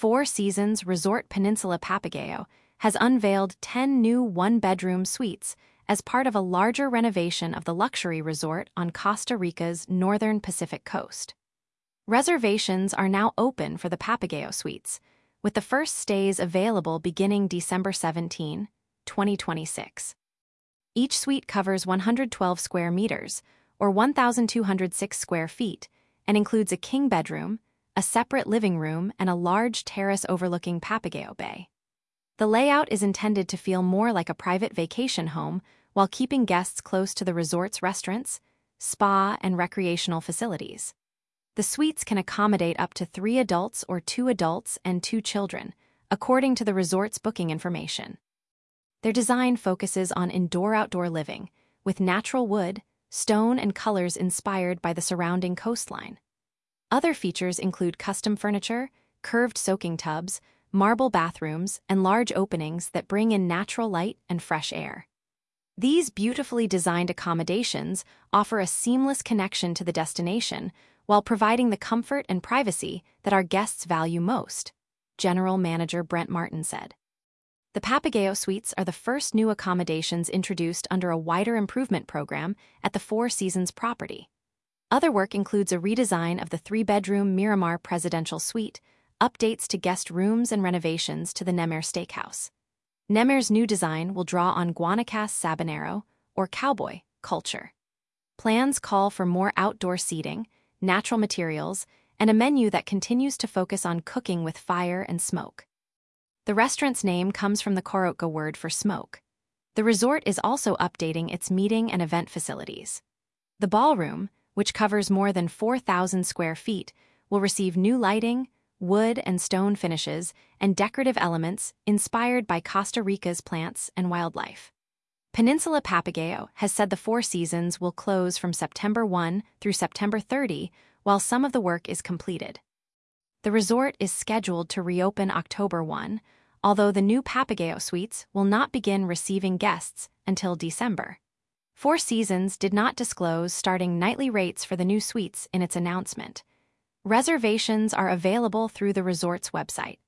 Four Seasons Resort Peninsula Papagayo has unveiled 10 new one-bedroom suites as part of a larger renovation of the luxury resort on Costa Rica's northern Pacific coast. Reservations are now open for the Papagayo suites, with the first stays available beginning December 17, 2026. Each suite covers 112 square meters, or 1,206 square feet, and includes a king bedroom, a separate living room, and a large terrace overlooking Papagayo Bay. The layout is intended to feel more like a private vacation home while keeping guests close to the resort's restaurants, spa, and recreational facilities. The suites can accommodate up to 3 adults or 2 adults and 2 children, according to the resort's booking information. Their design focuses on indoor-outdoor living, with natural wood, stone, and colors inspired by the surrounding coastline. Other features include custom furniture, curved soaking tubs, marble bathrooms, and large openings that bring in natural light and fresh air. These beautifully designed accommodations offer a seamless connection to the destination while providing the comfort and privacy that our guests value most, General Manager Brent Martin said. The Papagayo Suites are the first new accommodations introduced under a wider improvement program at the Four Seasons property. Other work includes a redesign of the 3-bedroom Miramar Presidential Suite, updates to guest rooms, and renovations to the Nemer Steakhouse. Nemer's new design will draw on Guanacaste Sabanero, or cowboy, culture. Plans call for more outdoor seating, natural materials, and a menu that continues to focus on cooking with fire and smoke. The restaurant's name comes from the Korotka word for smoke. The resort is also updating its meeting and event facilities. The ballroom, which covers more than 4,000 square feet, will receive new lighting, wood and stone finishes, and decorative elements inspired by Costa Rica's plants and wildlife. Peninsula Papagayo has said the Four Seasons will close from September 1 through September 30 while some of the work is completed. The resort is scheduled to reopen October 1, although the new Papagayo Suites will not begin receiving guests until December. Four Seasons did not disclose starting nightly rates for the new suites in its announcement. Reservations are available through the resort's website.